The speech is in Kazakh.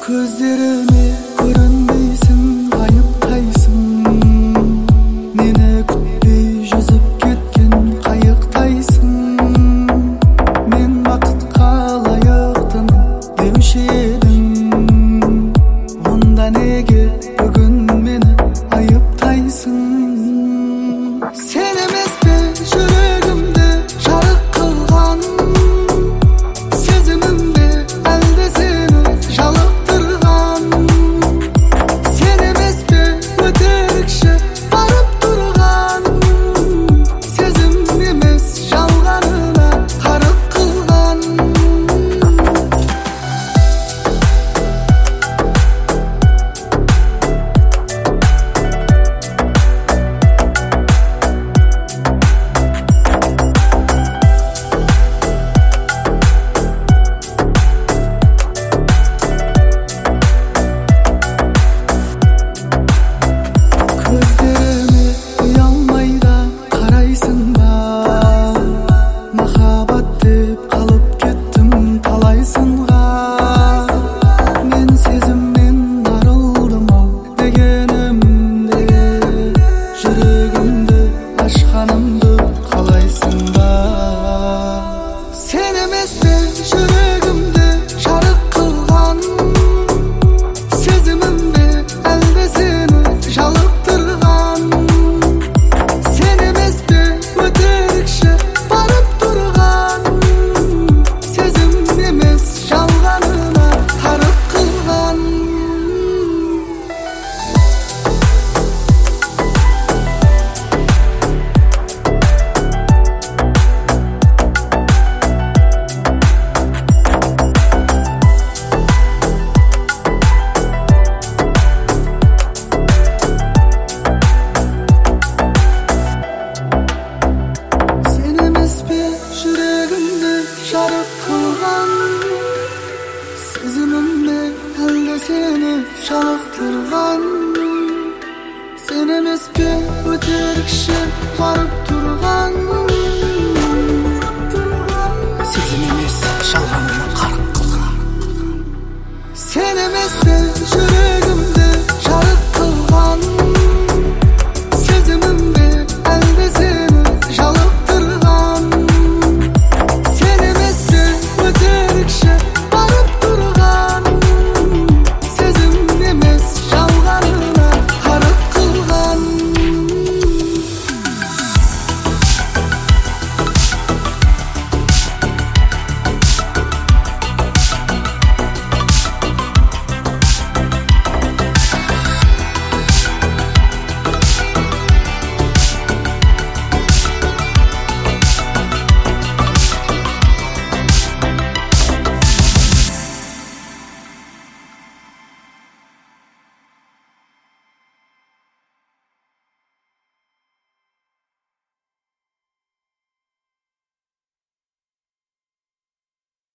Көздеріме көрінбейсің, ғайыптайсың. Мені күтпей жүзіп кеткен қайықтайсың. Мен бақытқа лайықтымын деуші едің. Онда неге бүгін мені айыптайсың? Сен емес пе жүрегімді жарық қылған? Сезімімде әлде сені жалықтырған? Сен емес пе өтірікші барып тұрған? Сезім емес жалғанына қарық қылған? Көздеріме ұялмайда қарайсың ба? Махаббат деп қалып кеттім талай сынға. Мен сезімнен арылдым-ау дегенімде, жүрегімді ашқанымды қалайсың ба? Сен емес пе жүрегімді жарық қылған? Сезімімде әлде сені жалықтырған? Сен емес пе өтірікші барып тұрған? Сезім емес жалғанына қарық қылған? Сен емес пе жүрегімді жарық қылған? Сезімімде әлде сені жалықтырған? Сен емес пе өтірікші барып тұрған? Сезім емес жалғанына қарық қылған? Сен емес пе жүрегімді